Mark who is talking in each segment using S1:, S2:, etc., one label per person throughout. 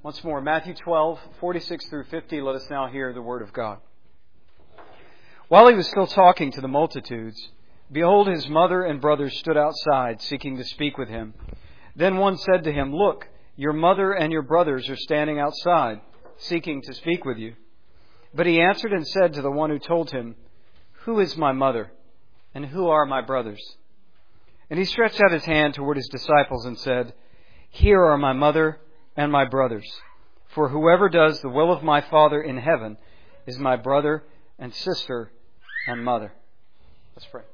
S1: Once more, Matthew 12, 46 through 50, let us now hear the Word of God. While he was still talking to the multitudes, behold, his mother and brothers stood outside, seeking to speak with him. Then one said to him, "Look, your mother and your brothers are standing outside, seeking to speak with you." But he answered and said to the one who told him, "Who is my mother, and who are my brothers?" And he stretched out his hand toward his disciples and said, "Here are my mother and my brothers. For whoever does the will of my Father in heaven is my brother and sister and mother." Let's pray.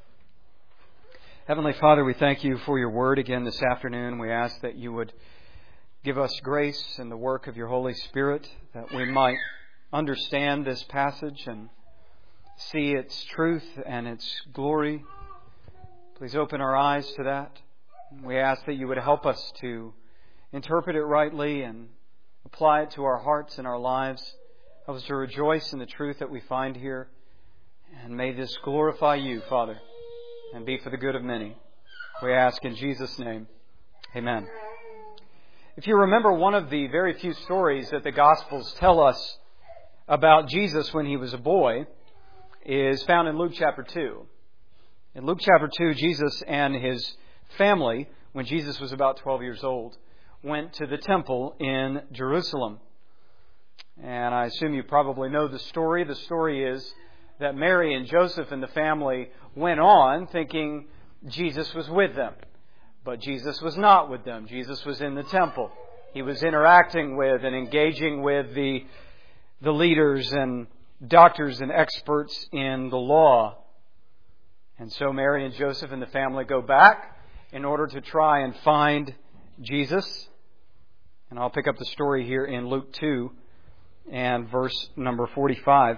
S1: Heavenly Father, we thank you for your word again this afternoon. We ask that you would give us grace in the work of your Holy Spirit, that we might understand this passage and see its truth and its glory. Please open our eyes to that. We ask that you would help us to interpret it rightly and apply it to our hearts and our lives. Help us to rejoice in the truth that we find here. And may this glorify you, Father, and be for the good of many. We ask in Jesus' name. Amen. If you remember, one of the very few stories that the Gospels tell us about Jesus when he was a boy is found in Luke chapter 2. In Luke chapter 2, Jesus and his family, when Jesus was about 12 years old, went to the temple in Jerusalem. And I assume you probably know the story. The story is that Mary and Joseph and the family went on thinking Jesus was with them. But Jesus was not with them. Jesus was in the temple. He was interacting with and engaging with the leaders and doctors and experts in the law. And so Mary and Joseph and the family go back in order to try and find Jesus. And I'll pick up the story here in Luke 2 and verse number 45.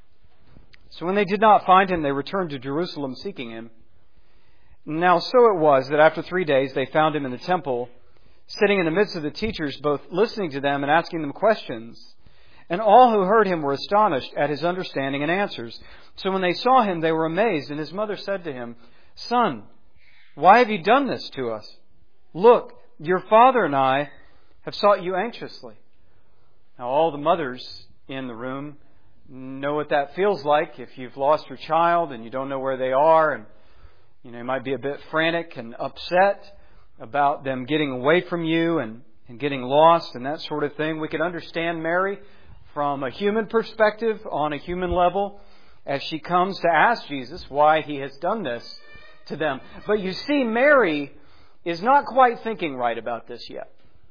S1: So when they did not find him, they returned to Jerusalem seeking him. Now so it was that after 3 days they found him in the temple, sitting in the midst of the teachers, both listening to them and asking them questions. And all who heard him were astonished at his understanding and answers. So when they saw him, they were amazed. And his mother said to him, "Son, why have you done this to us? Look, your father and I have sought you anxiously." Now all the mothers in the room know what that feels like if you've lost your child and you don't know where they are, and you might be a bit frantic and upset about them getting away from you and getting lost and that sort of thing. We can understand Mary from a human perspective, on a human level, as she comes to ask Jesus why he has done this to them. But you see, Mary is not quite thinking right about this yet.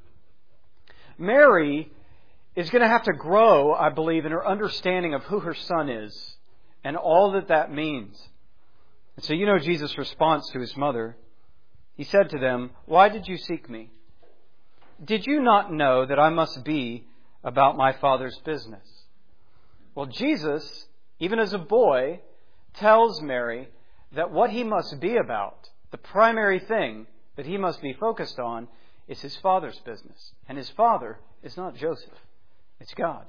S1: Mary is going to have to grow, I believe, in her understanding of who her son is and all that that means. And so Jesus' response to his mother. He said to them, "Why did you seek me? Did you not know that I must be about my Father's business?" Well, Jesus, even as a boy, tells Mary that what he must be about, the primary thing that he must be focused on, is his Father's business. And his Father is not Joseph. It's God.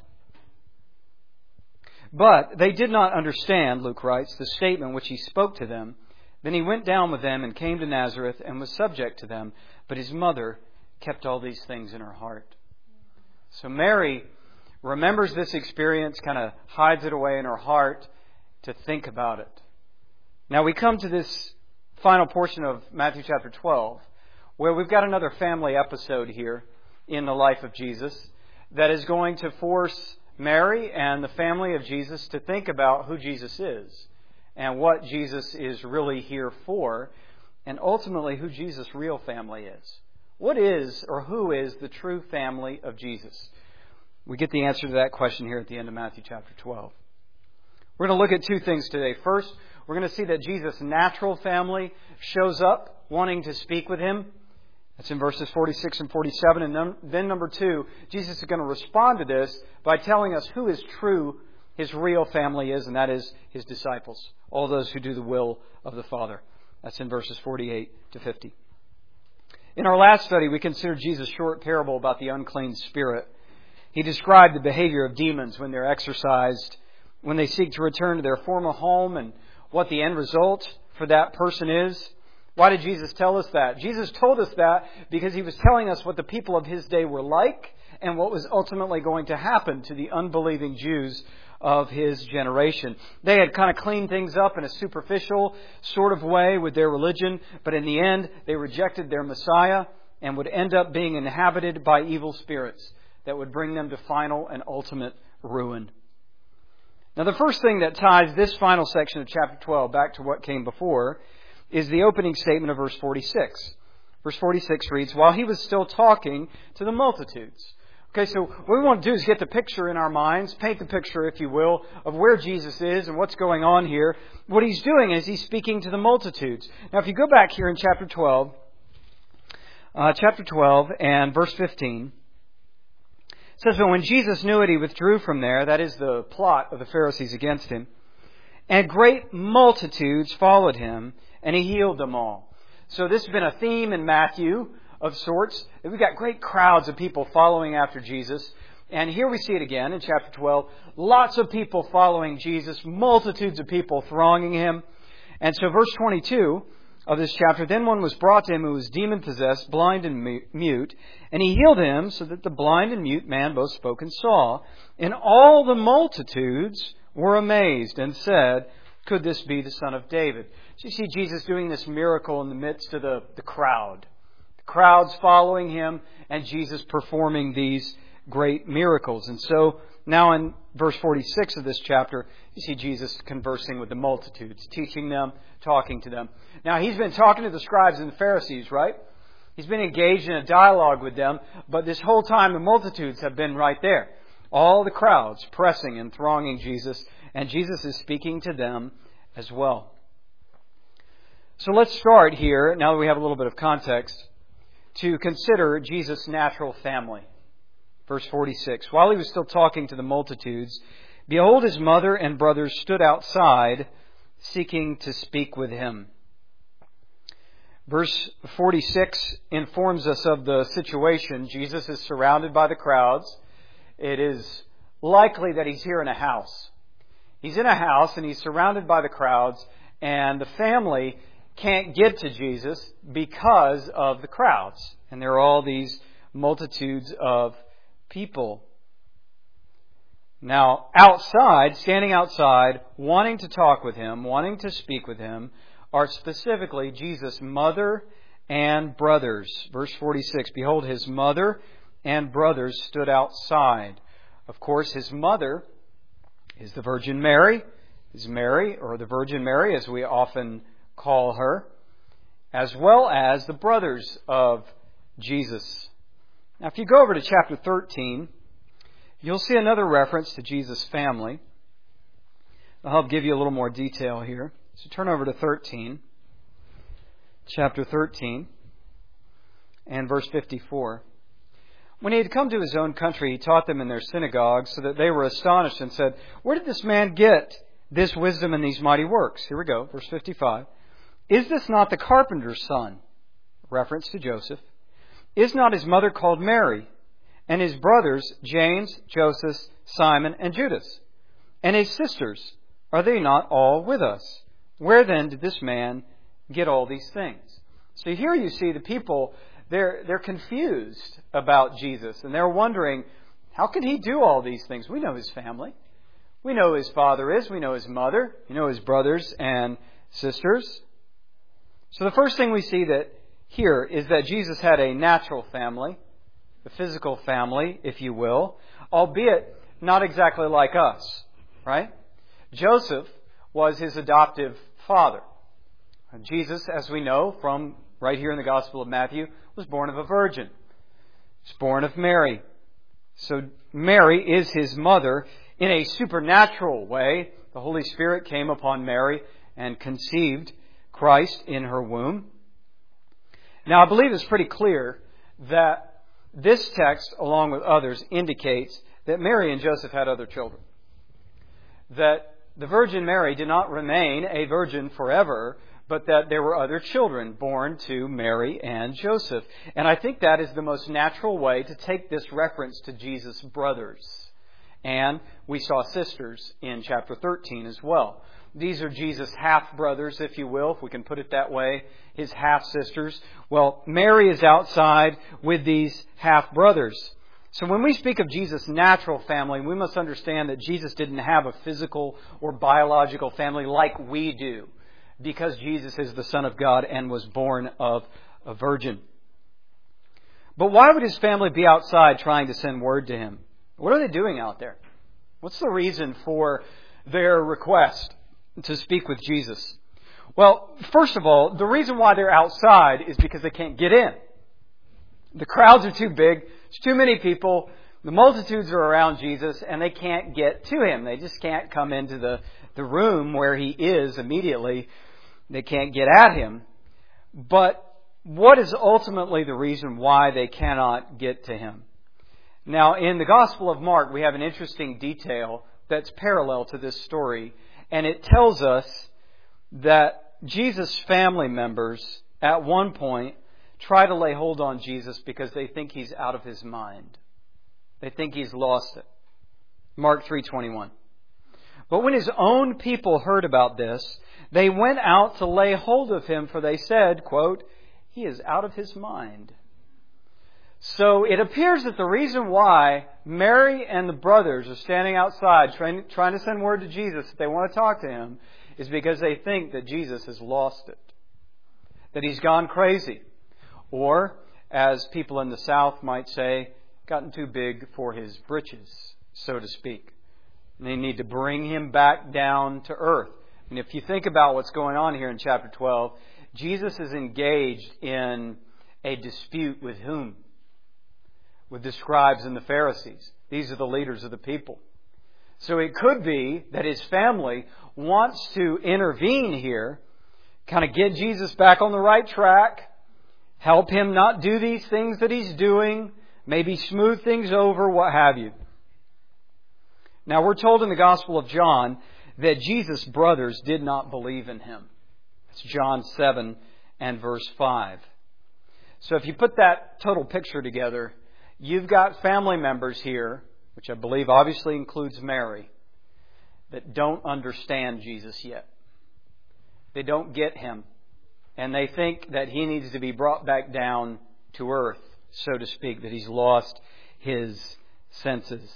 S1: But they did not understand, Luke writes, the statement which he spoke to them. Then he went down with them and came to Nazareth and was subject to them. But his mother kept all these things in her heart. So Mary remembers this experience, kind of hides it away in her heart to think about it. Now we come to this final portion of Matthew chapter 12, where we've got another family episode here in the life of Jesus that is going to force Mary and the family of Jesus to think about who Jesus is and what Jesus is really here for, and ultimately who Jesus' real family is. What is or who is the true family of Jesus? We get the answer to that question here at the end of Matthew chapter 12. We're going to look at two things today. First, we're going to see that Jesus' natural family shows up wanting to speak with him. That's in verses 46 and 47. And then number two, Jesus is going to respond to this by telling us who his real family is, and that is his disciples, all those who do the will of the Father. That's in verses 48 to 50. In our last study, we considered Jesus' short parable about the unclean spirit. He described the behavior of demons when they're exorcised, when they seek to return to their former home, and what the end result for that person is. Why did Jesus tell us that? Jesus told us that because He was telling us what the people of His day were like and what was ultimately going to happen to the unbelieving Jews of His generation. They had kind of cleaned things up in a superficial sort of way with their religion, but in the end, they rejected their Messiah and would end up being inhabited by evil spirits that would bring them to final and ultimate ruin. Now, the first thing that ties this final section of chapter 12 back to what came before is the opening statement of verse 46. Verse 46 reads, "While He was still talking to the multitudes." Okay, so what we want to do is get the picture in our minds, paint the picture, if you will, of where Jesus is and what's going on here. What He's doing is He's speaking to the multitudes. Now, if you go back here in chapter 12 and verse 15, it says, "But when Jesus knew it, He withdrew from there." That is the plot of the Pharisees against Him. "And great multitudes followed Him, and He healed them all." So this has been a theme in Matthew of sorts. We've got great crowds of people following after Jesus. And here we see it again in chapter 12. Lots of people following Jesus, multitudes of people thronging Him. And so verse 22 of this chapter, "Then one was brought to Him who was demon-possessed, blind and mute, and He healed him so that the blind and mute man both spoke and saw. And all the multitudes were amazed and said, 'Could this be the Son of David?'" So you see Jesus doing this miracle in the midst of the crowd. The crowds following Him and Jesus performing these great miracles. And so now in verse 46 of this chapter, you see Jesus conversing with the multitudes, teaching them, talking to them. Now, He's been talking to the scribes and the Pharisees, right? He's been engaged in a dialogue with them, but this whole time the multitudes have been right there. All the crowds pressing and thronging Jesus, and Jesus is speaking to them as well. So let's start here, now that we have a little bit of context, to consider Jesus' natural family. Verse 46, "While He was still talking to the multitudes, behold, His mother and brothers stood outside, seeking to speak with Him." Verse 46 informs us of the situation. Jesus is surrounded by the crowds. It is likely that He's here in a house. He's in a house and He's surrounded by the crowds, and the family can't get to Jesus because of the crowds. And there are all these multitudes of people. Now, outside, standing outside, wanting to talk with Him, wanting to speak with Him, are specifically Jesus' mother and brothers. Verse 46, "Behold, His mother and brothers stood outside." Of course, His mother is the Virgin Mary, is Mary, or the Virgin Mary as we often call her, as well as the brothers of Jesus. Now, if you go over to chapter 13, you'll see another reference to Jesus' family. I'll help give you a little more detail here. So turn over to 13, chapter 13, and verse 54. "When He had come to His own country, He taught them in their synagogues, so that they were astonished and said, 'Where did this man get this wisdom and these mighty works?'" Here we go, verse 55. "Is this not the carpenter's son?" Reference to Joseph. "Is not his mother called Mary? And his brothers, James, Joseph, Simon, and Judas? And his sisters, are they not all with us? Where then did this man get all these things?" So here you see the people, they're confused about Jesus. And they're wondering, how could He do all these things? We know His family. We know who His father is. We know His mother. We know His brothers and sisters. So the first thing we see that here is that Jesus had a natural family, a physical family, if you will, albeit not exactly like us, right? Joseph was His adoptive father. Jesus, as we know from right here in the Gospel of Matthew, was born of a virgin. He was born of Mary. So Mary is His mother. In a supernatural way, the Holy Spirit came upon Mary and conceived Christ in her womb. Now, I believe it's pretty clear that this text, along with others, indicates that Mary and Joseph had other children. That the Virgin Mary did not remain a virgin forever, but that there were other children born to Mary and Joseph. And I think that is the most natural way to take this reference to Jesus' brothers. And we saw sisters in chapter 13 as well. These are Jesus' half-brothers, if you will, if we can put it that way, his half-sisters. Well, Mary is outside with these half-brothers. So when we speak of Jesus' natural family, we must understand that Jesus didn't have a physical or biological family like we do, because Jesus is the Son of God and was born of a virgin. But why would his family be outside trying to send word to him? What are they doing out there? What's the reason for their request to speak with Jesus? Well, first of all, the reason why they're outside is because they can't get in. The crowds are too big. There's too many people. The multitudes are around Jesus and they can't get to him. They just can't come into the room where he is immediately. They can't get at him. But what is ultimately the reason why they cannot get to him? Now, in the Gospel of Mark, we have an interesting detail that's parallel to this story. And it tells us that Jesus' family members, at one point, try to lay hold on Jesus because they think he's out of his mind. They think he's lost it. Mark 3:21. But when his own people heard about this, they went out to lay hold of him, for they said, quote, "He is out of his mind." So it appears that the reason why Mary and the brothers are standing outside trying to send word to Jesus that they want to talk to him is because they think that Jesus has lost it, that he's gone crazy, or, as people in the South might say, gotten too big for his britches, so to speak. And they need to bring him back down to earth. And if you think about what's going on here in chapter 12, Jesus is engaged in a dispute with whom? With the scribes and the Pharisees. These are the leaders of the people. So it could be that his family wants to intervene here, kind of get Jesus back on the right track, help him not do these things that he's doing, maybe smooth things over, what have you. Now we're told in the Gospel of John that Jesus' brothers did not believe in him. It's John 7 and verse 5. So if you put that total picture together, you've got family members here, which I believe obviously includes Mary, that don't understand Jesus yet. They don't get him. And they think that he needs to be brought back down to earth, so to speak, that he's lost his senses.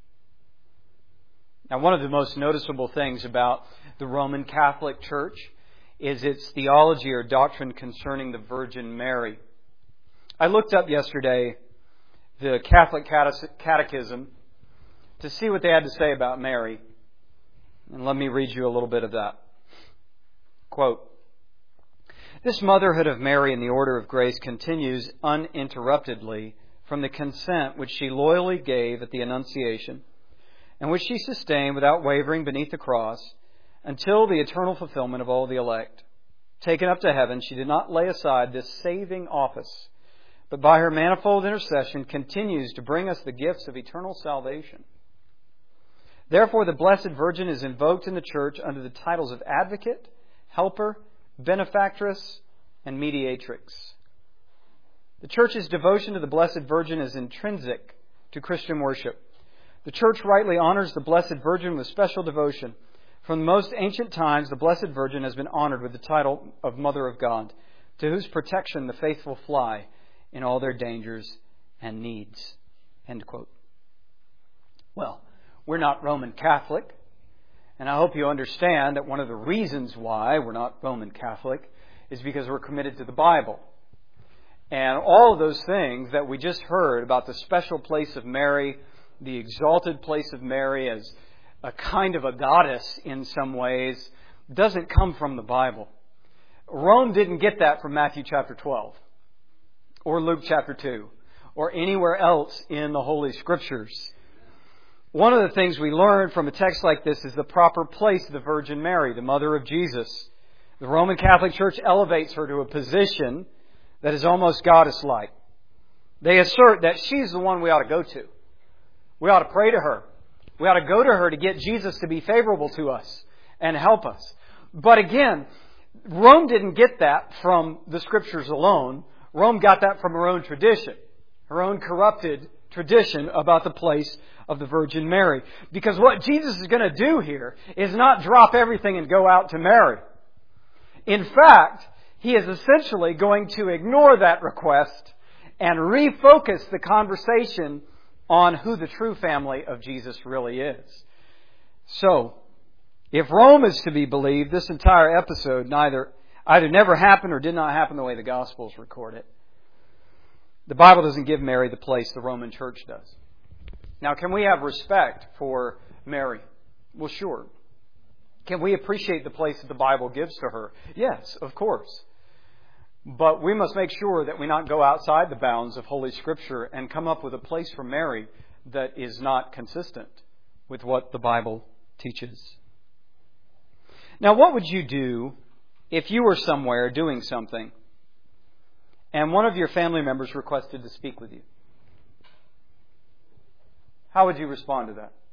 S1: Now, one of the most noticeable things about the Roman Catholic Church is its theology or doctrine concerning the Virgin Mary. I looked up yesterday the Catholic Catechism to see what they had to say about Mary. And let me read you a little bit of that. Quote, "This motherhood of Mary in the order of grace continues uninterruptedly from the consent which she loyally gave at the Annunciation, and which she sustained without wavering beneath the cross, until the eternal fulfillment of all the elect. Taken up to heaven, she did not lay aside this saving office, but by her manifold intercession continues to bring us the gifts of eternal salvation. Therefore, the Blessed Virgin is invoked in the Church under the titles of Advocate, Helper, Benefactress, and Mediatrix. The Church's devotion to the Blessed Virgin is intrinsic to Christian worship. The Church rightly honors the Blessed Virgin with special devotion. From the most ancient times, the Blessed Virgin has been honored with the title of Mother of God, to whose protection the faithful fly in all their dangers and needs." End quote. Well, we're not Roman Catholic, and I hope you understand that one of the reasons why we're not Roman Catholic is because we're committed to the Bible. And all of those things that we just heard about the special place of Mary, the exalted place of Mary as a kind of a goddess in some ways, doesn't come from the Bible. Rome didn't get that from Matthew chapter 12 or Luke chapter 2 or anywhere else in the Holy Scriptures. One of the things we learn from a text like this is the proper place of the Virgin Mary, the mother of Jesus. The Roman Catholic Church elevates her to a position that is almost goddess-like. They assert that she's the one we ought to go to. We ought to pray to her. We ought to go to her to get Jesus to be favorable to us and help us. But again, Rome didn't get that from the Scriptures alone. Rome got that from her own tradition, her own corrupted tradition about the place of the Virgin Mary. Because what Jesus is going to do here is not drop everything and go out to Mary. In fact, He is essentially going to ignore that request and refocus the conversation on who the true family of Jesus really is. So, if Rome is to be believed, this entire episode either never happened or did not happen the way the Gospels record it. The Bible doesn't give Mary the place the Roman Church does. Now, can we have respect for Mary? Well, sure. Can we appreciate the place that the Bible gives to her? Yes, of course. But we must make sure that we not go outside the bounds of Holy Scripture and come up with a place for Mary that is not consistent with what the Bible teaches. Now, what would you do if you were somewhere doing something and one of your family members requested to speak with you? How would you respond to that?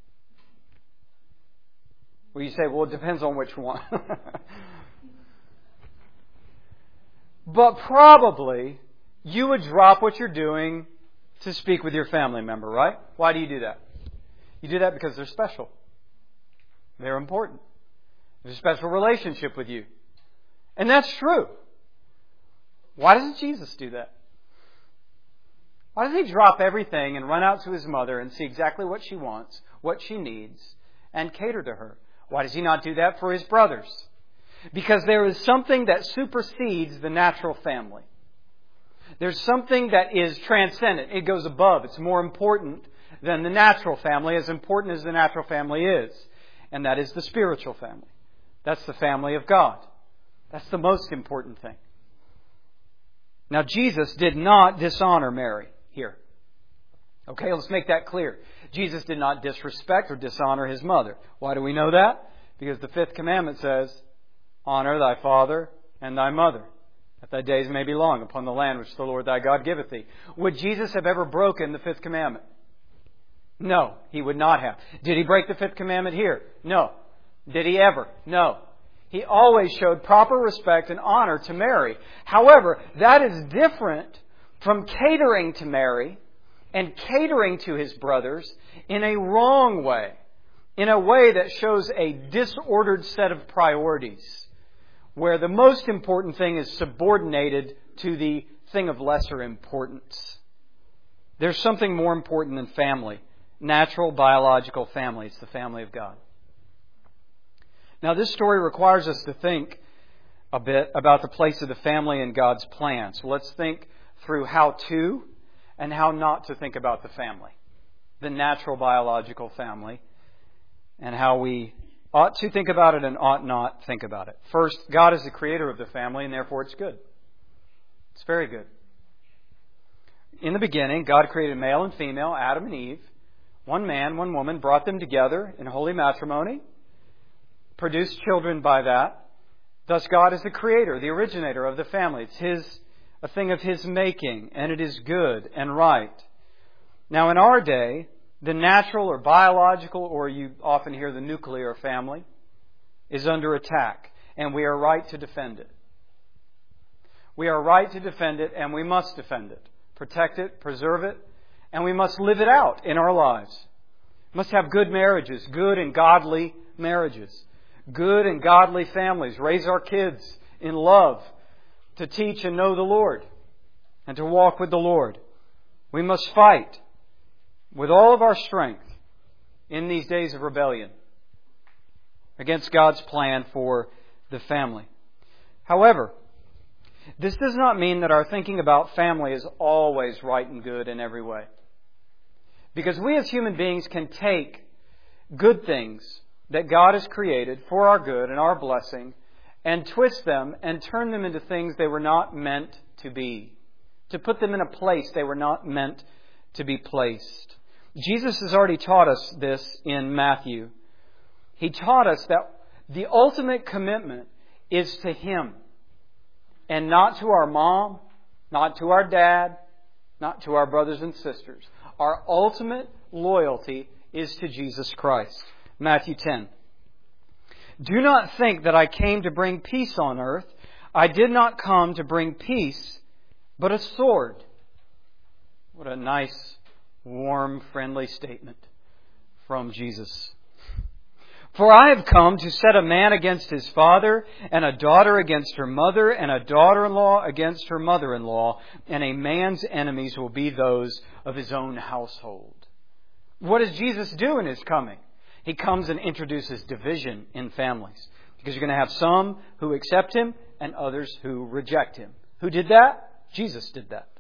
S1: Well, you say, well, it depends on which one. But probably you would drop what you're doing to speak with your family member, right? Why do you do that? You do that because they're special. They're important. There's a special relationship with you. And that's true. Why doesn't Jesus do that? Why does He drop everything and run out to His mother and see exactly what she wants, what she needs, and cater to her? Why does He not do that for His brothers? Because there is something that supersedes the natural family. There's something that is transcendent. It goes above. It's more important than the natural family, as important as the natural family is. And that is the spiritual family. That's the family of God. That's the most important thing. Now, Jesus did not dishonor Mary here. Okay, let's make that clear. Jesus did not disrespect or dishonor His mother. Why do we know that? Because the 5th commandment says, honor thy father and thy mother, that thy days may be long upon the land which the Lord thy God giveth thee. Would Jesus have ever broken the 5th commandment? No, He would not have. Did He break the 5th commandment here? No. Did He ever? No. He always showed proper respect and honor to Mary. However, that is different from catering to Mary and catering to His brothers in a wrong way, in a way that shows a disordered set of priorities, where the most important thing is subordinated to the thing of lesser importance. There's something more important than family. Natural, biological family. It's the family of God. Now, this story requires us to think a bit about the place of the family in God's plan. So let's think through how to and how not to think about the family, the natural, biological family, and how we ought to think about it and ought not think about it. First, God is the creator of the family, and therefore it's good. It's very good. In the beginning, God created male and female, Adam and Eve. One man, one woman, brought them together in holy matrimony, produced children by that. Thus, God is the creator, the originator of the family. It's a thing of His making, and it is good and right. Now, in our day, the natural or biological, or you often hear the nuclear family, is under attack, and we are right to defend it. We are right to defend it, and we must defend it. Protect it, preserve it, and we must live it out in our lives. We must have good marriages, good and godly marriages, good and godly families. Raise our kids in love to teach and know the Lord and to walk with the Lord. We must fight with all of our strength in these days of rebellion against God's plan for the family. However, this does not mean that our thinking about family is always right and good in every way. Because we as human beings can take good things that God has created for our good and our blessing and twist them and turn them into things they were not meant to be. To put them in a place they were not meant to be placed. Jesus has already taught us this in Matthew. He taught us that the ultimate commitment is to Him and not to our mom, not to our dad, not to our brothers and sisters. Our ultimate loyalty is to Jesus Christ. Matthew 10. Do not think that I came to bring peace on earth. I did not come to bring peace, but a sword. What a nice warm, friendly statement from Jesus. For I have come to set a man against his father, and a daughter against her mother, and a daughter-in-law against her mother-in-law, and a man's enemies will be those of his own household. What does Jesus do in His coming? He comes and introduces division in families. Because you're going to have some who accept Him and others who reject Him. Who did that? Jesus did that.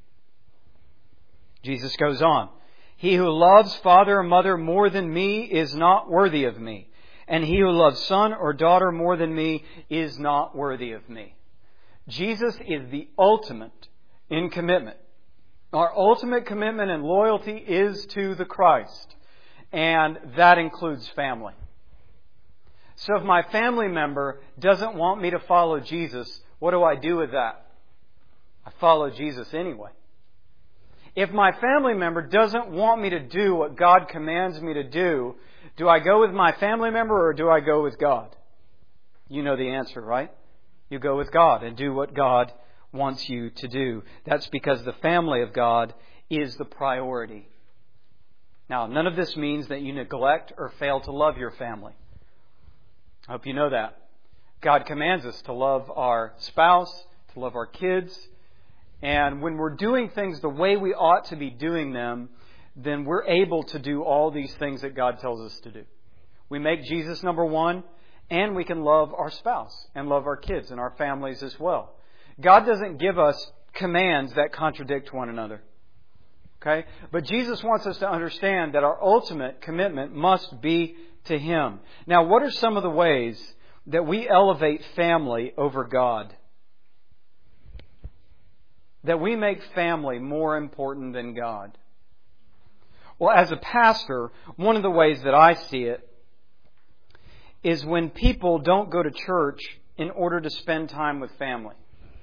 S1: Jesus goes on. He who loves father or mother more than me is not worthy of me. And he who loves son or daughter more than me is not worthy of me. Jesus is the ultimate in commitment. Our ultimate commitment and loyalty is to the Christ. And that includes family. So if my family member doesn't want me to follow Jesus, what do I do with that? I follow Jesus anyway. If my family member doesn't want me to do what God commands me to do I go with my family member or do I go with God? You know the answer, right? You go with God and do what God wants you to do. That's because the family of God is the priority. Now, none of this means that you neglect or fail to love your family. I hope you know that. God commands us to love our spouse, to love our kids. And when we're doing things the way we ought to be doing them, then we're able to do all these things that God tells us to do. We make Jesus number one, and we can love our spouse and love our kids and our families as well. God doesn't give us commands that contradict one another. Okay? But Jesus wants us to understand that our ultimate commitment must be to Him. Now, what are some of the ways that we elevate family over God? That we make family more important than God? Well, as a pastor, one of the ways that I see it is when people don't go to church in order to spend time with family.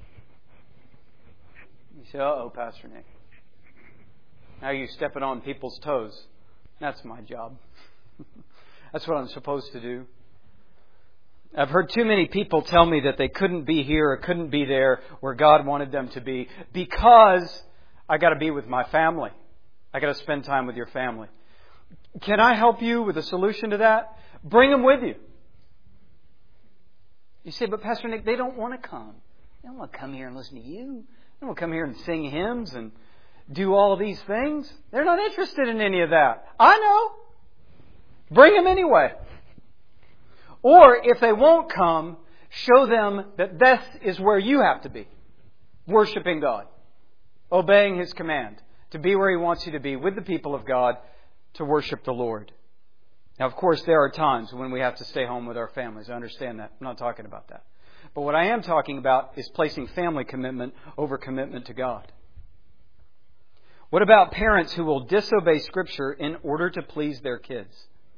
S1: You say, uh-oh, Pastor Nick. Now you're stepping on people's toes. That's my job. That's what I'm supposed to do. I've heard too many people tell me that they couldn't be here or couldn't be there where God wanted them to be because I got to be with my family. I got to spend time with your family. Can I help you with a solution to that? Bring them with you. You say, but Pastor Nick, they don't want to come. They don't want to come here and listen to you. They don't want to come here and sing hymns and do all of these things. They're not interested in any of that. I know. Bring them anyway. Or if they won't come, show them that this is where you have to be. Worshiping God. Obeying His command. To be where He wants you to be with the people of God to worship the Lord. Now, of course, there are times when we have to stay home with our families. I understand that. I'm not talking about that. But what I am talking about is placing family commitment over commitment to God. What about parents who will disobey Scripture in order to please their kids?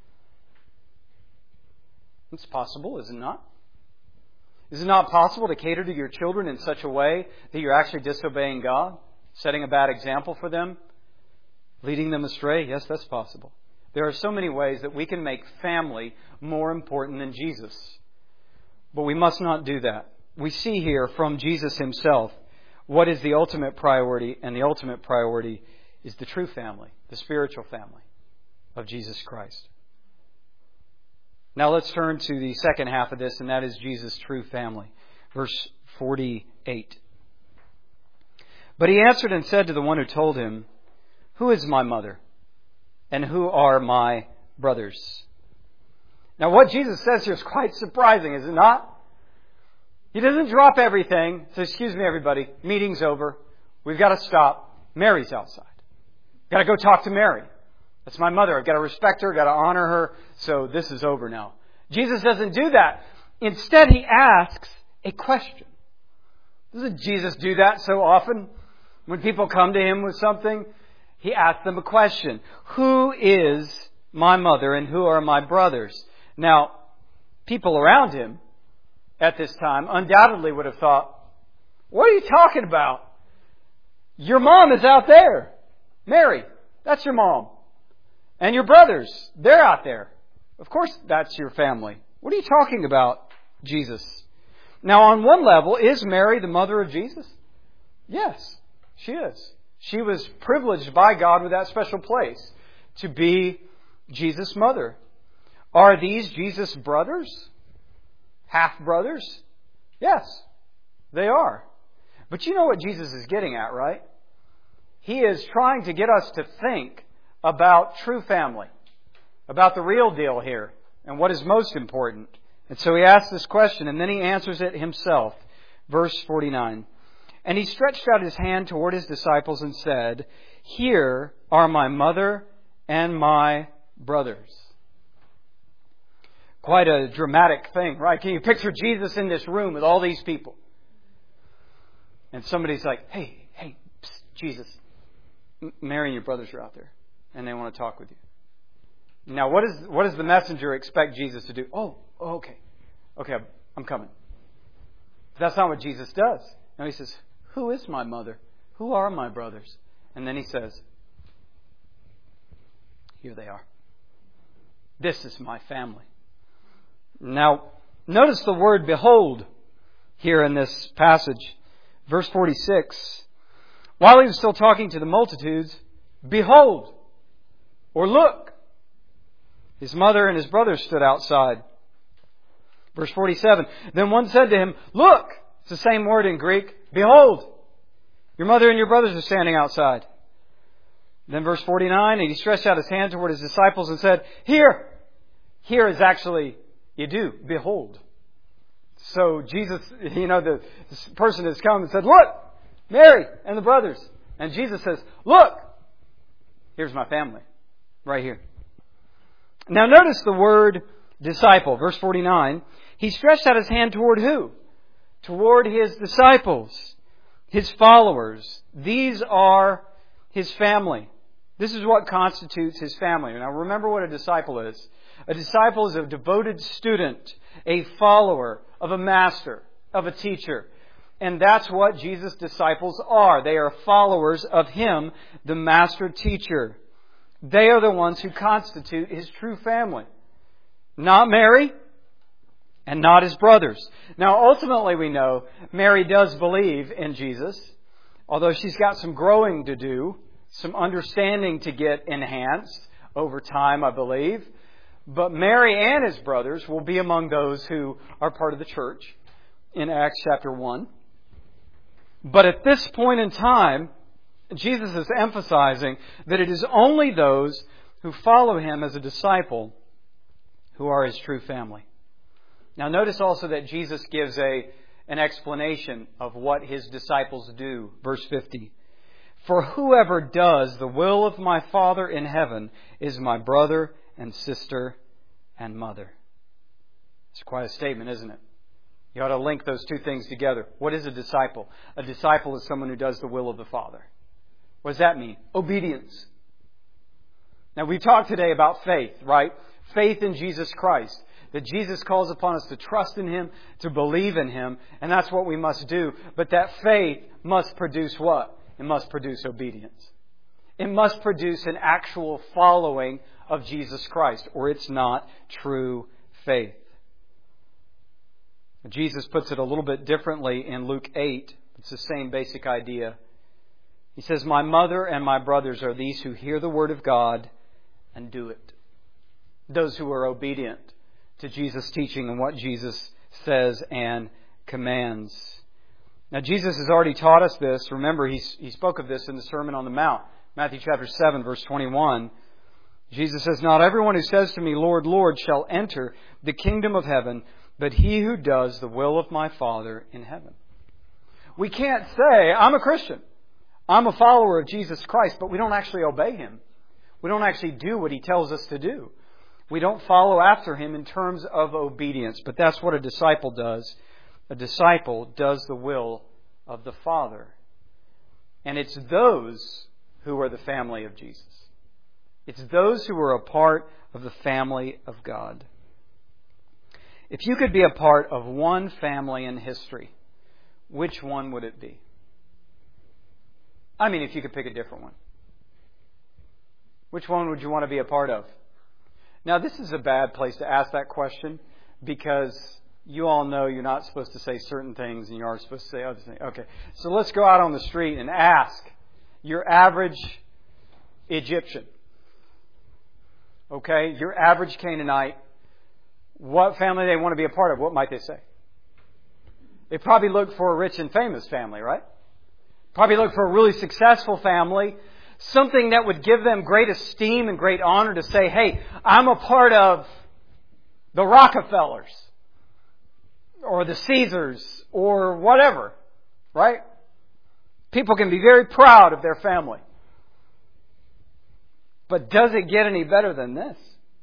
S1: It's possible, is it not? Is it not possible to cater to your children in such a way that you're actually disobeying God? Setting a bad example for them? Leading them astray? Yes, that's possible. There are so many ways that we can make family more important than Jesus. But we must not do that. We see here from Jesus Himself what is the ultimate priority, and the ultimate priority is the true family, the spiritual family of Jesus Christ. Now let's turn to the second half of this, and that is Jesus' true family. Verse 48. But He answered and said to the one who told Him, "Who is my mother? And who are my brothers?" Now what Jesus says here is quite surprising, is it not? He doesn't drop everything. Says, "Excuse me, everybody. Meeting's over. We've got to stop. Mary's outside. Got to go talk to Mary. That's my mother. I've got to respect her. Got to honor her. So this is over now." Jesus doesn't do that. Instead, He asks a question. Doesn't Jesus do that so often? When people come to Him with something, He asks them a question. Who is my mother and who are my brothers? Now, people around Him at this time undoubtedly would have thought, what are you talking about? Your mom is out there. Mary, that's your mom. And your brothers, they're out there. Of course, that's your family. What are you talking about, Jesus? Now, on one level, is Mary the mother of Jesus? Yes, she is. She was privileged by God with that special place to be Jesus' mother. Are these Jesus' brothers? Half-brothers? Yes, they are. But you know what Jesus is getting at, right? He is trying to get us to think about true family, about the real deal here, and what is most important. And so he asks this question, and then he answers it himself. Verse 49. And he stretched out his hand toward his disciples and said, Here are my mother and my brothers. Quite a dramatic thing, right? Can you picture Jesus in this room with all these people? And somebody's like, hey, psst, Jesus, Mary and your brothers are out there, and they want to talk with you. Now, what does the messenger expect Jesus to do? Oh, okay, I'm coming. But that's not what Jesus does. No, he says, who is my mother? Who are my brothers? And then he says, here they are. This is my family. Now, notice the word behold here in this passage. Verse 46. While he was still talking to the multitudes, behold, or look, his mother and his brothers stood outside. Verse 47. Then one said to him, look, it's the same word in Greek, behold, your mother and your brothers are standing outside. Then verse 49, and he stretched out his hand toward his disciples and said, here. Here is actually, you do, behold. So Jesus, the person has come and said, look, Mary and the brothers. And Jesus says, look, here's my family, right here. Now notice the word disciple, verse 49. He stretched out his hand toward who? Toward his disciples, his followers. These are his family. This is what constitutes his family. Now remember what a disciple is. A disciple is a devoted student, a follower of a master, of a teacher. And that's what Jesus' disciples are. They are followers of Him, the master teacher. They are the ones who constitute His true family. Not Mary and not His brothers. Now ultimately we know Mary does believe in Jesus, although she's got some growing to do, some understanding to get enhanced over time, I believe. But Mary and his brothers will be among those who are part of the church in Acts chapter 1. But at this point in time, Jesus is emphasizing that it is only those who follow Him as a disciple who are His true family. Now notice also that Jesus gives an explanation of what His disciples do. Verse 50. For whoever does the will of my Father in heaven is my brother and sister and mother. It's quite a statement, isn't it? You ought to link those two things together. What is a disciple? A disciple is someone who does the will of the Father. What does that mean? Obedience. Now we talked today about faith, right? Faith in Jesus Christ. That Jesus calls upon us to trust in Him, to believe in Him, and that's what we must do. But that faith must produce what? It must produce obedience. It must produce an actual following of Jesus Christ, or it's not true faith. Jesus puts it a little bit differently in Luke 8. It's the same basic idea. He says, my mother and my brothers are these who hear the word of God and do it. Those who are obedient to Jesus' teaching and what Jesus says and commands. Now Jesus has already taught us this. Remember, he spoke of this in the Sermon on the Mount. Matthew chapter 7, verse 21. Jesus says, not everyone who says to me, Lord, Lord, shall enter the kingdom of heaven, but he who does the will of my Father in heaven. We can't say, I'm a Christian. I'm a follower of Jesus Christ, but we don't actually obey Him. We don't actually do what He tells us to do. We don't follow after Him in terms of obedience, but that's what a disciple does. A disciple does the will of the Father. And it's those who are the family of Jesus. It's those who are a part of the family of God. If you could be a part of one family in history, which one would it be? I mean, if you could pick a different one. Which one would you want to be a part of? Now, this is a bad place to ask that question because you all know you're not supposed to say certain things and you are supposed to say other things. Okay, so let's go out on the street and ask. your average Egyptian. Okay? Your average Canaanite. What family they want to be a part of, what might they say? They probably look for a rich and famous family, right? Probably look for a really successful family. Something that would give them great esteem and great honor to say, hey, I'm a part of the Rockefellers or the Caesars or whatever, right? People can be very proud of their family. But does it get any better than this?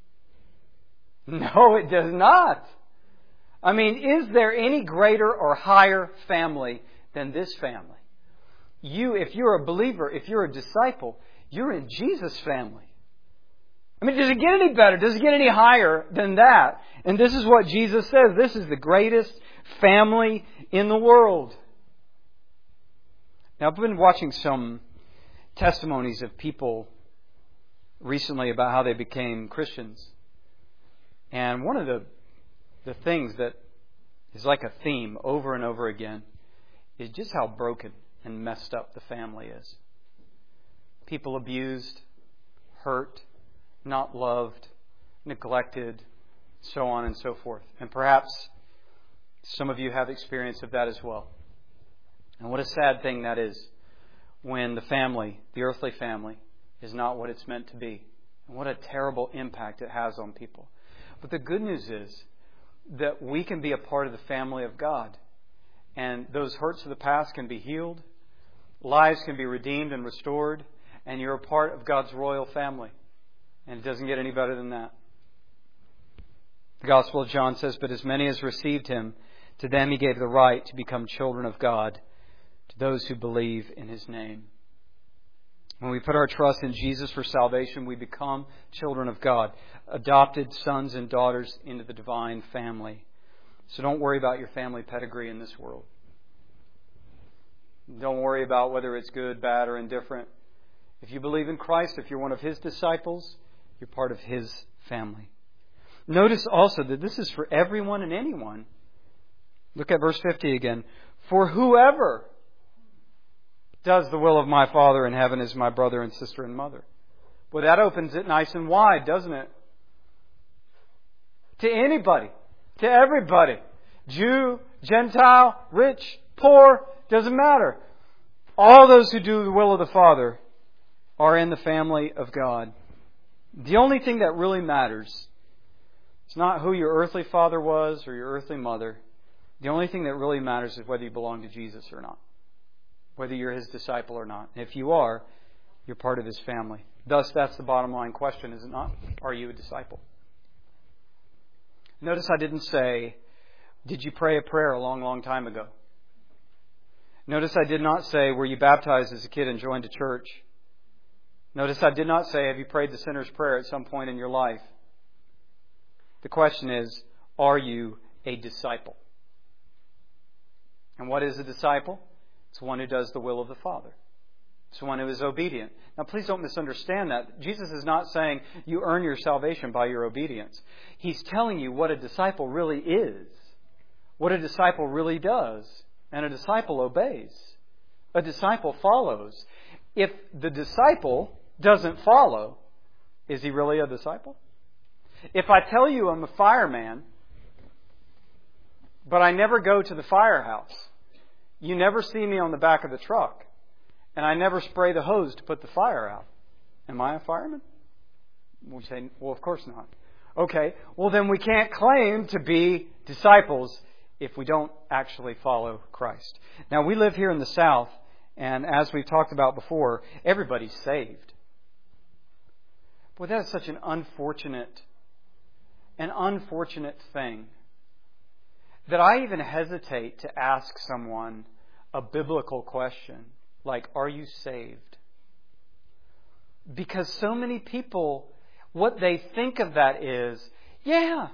S1: No, it does not. I mean, is there any greater or higher family than this family? If you're a believer, if you're a disciple, you're in Jesus' family. I mean, does it get any better? Does it get any higher than that? And this is what Jesus says. This is the greatest family in the world. Now, I've been watching some testimonies of people recently about how they became Christians. And one of the things that is like a theme over and over again is just how broken and messed up the family is. People abused, hurt, not loved, neglected, so on and so forth. And perhaps some of you have experience of that as well. And what a sad thing that is when the family, the earthly family, is not what it's meant to be. And what a terrible impact it has on people. But the good news is that we can be a part of the family of God. And those hurts of the past can be healed. Lives can be redeemed and restored. And you're a part of God's royal family. And it doesn't get any better than that. The Gospel of John says, but as many as received Him, to them He gave the right to become children of God, to those who believe in His name. When we put our trust in Jesus for salvation, we become children of God, adopted sons and daughters into the divine family. So don't worry about your family pedigree in this world. Don't worry about whether it's good, bad, or indifferent. If you believe in Christ, if you're one of His disciples, you're part of His family. Notice also that this is for everyone and anyone. Look at verse 50 again. For whoever does the will of my Father in heaven is my brother and sister and mother. Well, that opens it nice and wide, doesn't it? To anybody. To everybody. Jew, Gentile, rich, poor, doesn't matter. All those who do the will of the Father are in the family of God. The only thing that really matters is not who your earthly father was or your earthly mother. The only thing that really matters is whether you belong to Jesus or not. Whether you're His disciple or not. And if you are, you're part of His family. Thus, that's the bottom line question, is it not? Are you a disciple? Notice I didn't say, did you pray a prayer a long, long time ago? Notice I did not say, were you baptized as a kid and joined a church? Notice I did not say, have you prayed the sinner's prayer at some point in your life? The question is, are you a disciple? And what is a disciple? It's one who does the will of the Father. It's one who is obedient. Now, please don't misunderstand that. Jesus is not saying you earn your salvation by your obedience. He's telling you what a disciple really is. What a disciple really does. And a disciple obeys. A disciple follows. If the disciple doesn't follow, is he really a disciple? If I tell you I'm a fireman, but I never go to the firehouse, you never see me on the back of the truck, and I never spray the hose to put the fire out, am I a fireman? We say, well, of course not. Okay, well then we can't claim to be disciples if we don't actually follow Christ. Now, we live here in the South, and as we've talked about before, everybody's saved. Boy, that is such an unfortunate thing that I even hesitate to ask someone a biblical question like, are you saved? Because so many people, what they think of that is, yeah,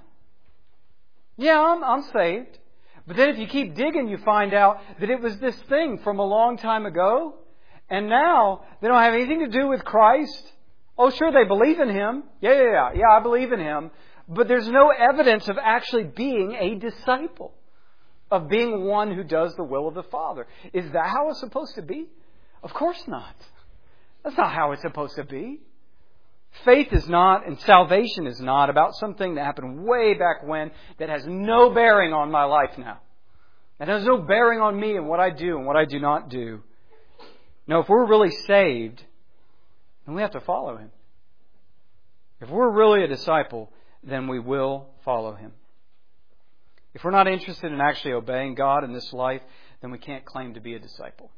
S1: I'm saved. But then if you keep digging, you find out that it was this thing from a long time ago, and now they don't have anything to do with Christ. Oh, sure, they believe in Him. Yeah, I believe in Him. But there's no evidence of actually being a disciple, of being one who does the will of the Father. Is that how it's supposed to be? Of course not. That's not how it's supposed to be. Faith is not, and salvation is not about something that happened way back when that has no bearing on my life now. That has no bearing on me and what I do and what I do not do. No, if we're really saved, then we have to follow Him. If we're really a disciple, then we will follow Him. If we're not interested in actually obeying God in this life, then we can't claim to be a disciple.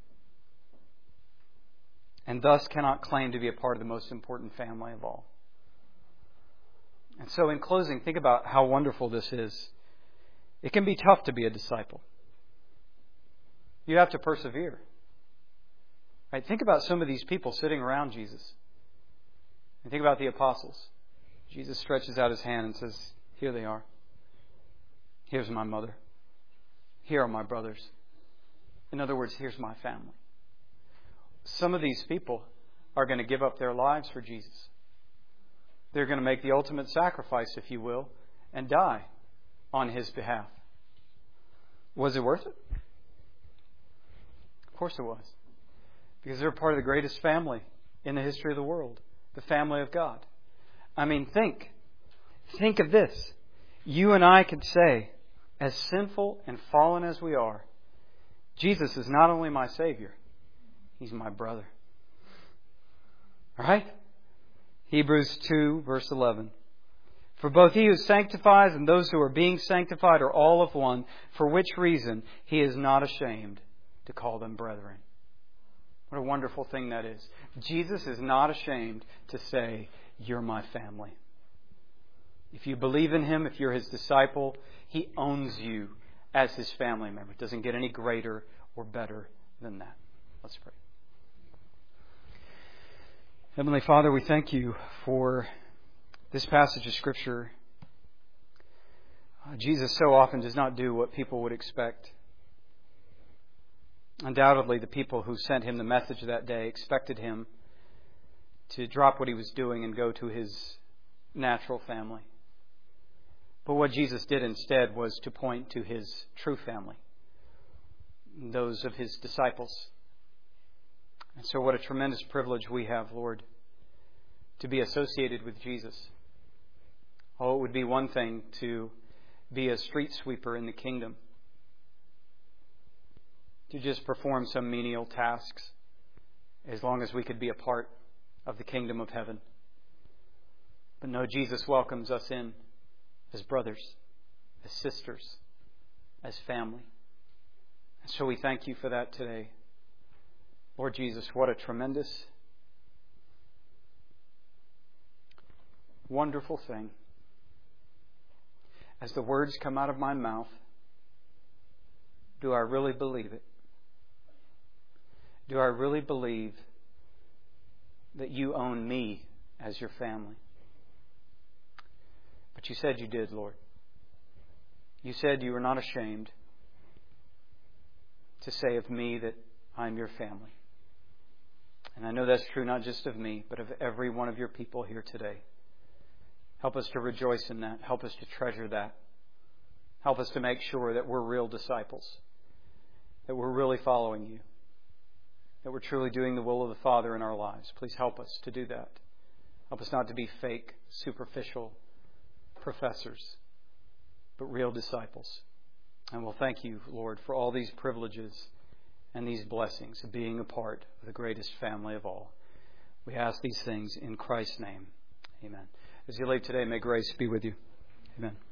S1: And thus cannot claim to be a part of the most important family of all. And so in closing, think about how wonderful this is. It can be tough to be a disciple. You have to persevere. Right? Think about some of these people sitting around Jesus. And think about the apostles. Jesus stretches out His hand and says, here they are. Here's my mother. Here are my brothers. In other words, here's my family. Some of these people are going to give up their lives for Jesus. They're going to make the ultimate sacrifice, if you will, and die on His behalf. Was it worth it? Of course it was. Because they're part of the greatest family in the history of the world. The family of God. I mean, think of this. You and I could say, as sinful and fallen as we are, Jesus is not only my Savior, He's my brother. All right? Hebrews 2, verse 11. For both He who sanctifies and those who are being sanctified are all of one, for which reason He is not ashamed to call them brethren. What a wonderful thing that is. Jesus is not ashamed to say, you're my family. If you believe in Him, if you're His disciple, He owns you as His family member. It doesn't get any greater or better than that. Let's pray. Heavenly Father, we thank You for this passage of Scripture. Jesus so often does not do what people would expect. Undoubtedly, the people who sent Him the message that day expected Him to drop what He was doing and go to His natural family. But what Jesus did instead was to point to His true family, those of His disciples. And so what a tremendous privilege we have, Lord, to be associated with Jesus. Oh, it would be one thing to be a street sweeper in the kingdom, to just perform some menial tasks, as long as we could be a part of the kingdom of heaven. But no, Jesus welcomes us in as brothers, as sisters, as family. And so we thank You for that today. Lord Jesus, what a tremendous, wonderful thing. As the words come out of my mouth, do I really believe it? Do I really believe that You own me as Your family? But You said You did, Lord. You said You were not ashamed to say of me that I'm Your family. And I know that's true not just of me, but of every one of Your people here today. Help us to rejoice in that. Help us to treasure that. Help us to make sure that we're real disciples, that we're really following You, that we're truly doing the will of the Father in our lives. Please help us to do that. Help us not to be fake, superficial professors, but real disciples. And we'll thank You, Lord, for all these privileges and these blessings of being a part of the greatest family of all. We ask these things in Christ's name. Amen. As you leave today, may grace be with you. Amen.